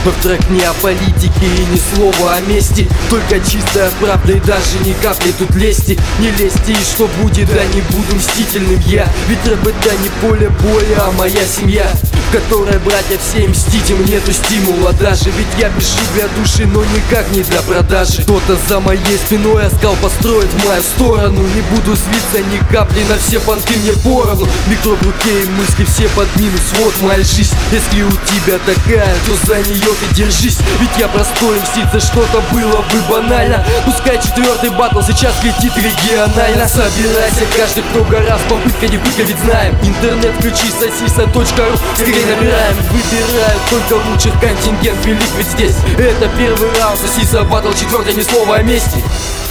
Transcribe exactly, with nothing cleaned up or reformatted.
Но в трек не о политике и ни слова о мести, только чистая правда и даже ни капли тут лести. Не лезьте, и что будет, да не буду мстительным я. Ведь рэп это не поле боя, а моя семья, в которой братья все мстить, им нету стимула даже. Ведь я пишу для души, но никак не для продажи. Кто-то за моей спиной оскал построит в мою сторону. Не буду злиться ни капли, на все понты мне поровну. Микро в руке и мысли все под минус, вот моя жизнь. Если у тебя такая, то за нее ты держись. Ведь я простой, мстить за что-то было бы банально. Пускай четвертый батл сейчас летит регионально. Собирайся, каждый, кто гора с попыткой не пытка, ведь знаем. Интернет ключи сосиса точка ру, скорее набираем. Выбирают только лучших, контингент велик ведь здесь. Это первый раунд, сосиса батл, четвертый, ни слова о мести.